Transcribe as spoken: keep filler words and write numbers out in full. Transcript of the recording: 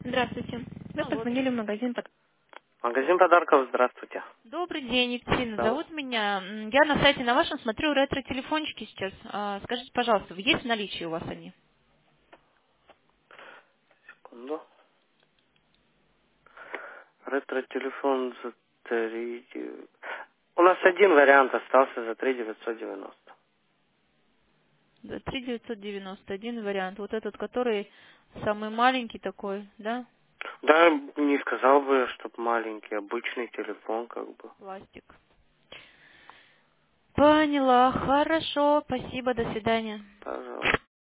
Здравствуйте. Вы Алло. позвонили в магазин под... Магазин подарков, здравствуйте. Добрый день, Екатерина. Да. Зовут меня. М, Я на сайте на вашем смотрю ретро-телефончики сейчас. А, Скажите, пожалуйста, есть в наличии у вас они? Секунду. Ретро-телефон за три... У нас один вариант остался за три девятьсот девяносто. Да, три девятьсот девяносто один вариант. Вот этот, который самый маленький такой, да? Да, не сказал бы, чтоб маленький, обычный телефон, как бы. Пластик. Поняла. Хорошо. Спасибо. До свидания. Пожалуйста.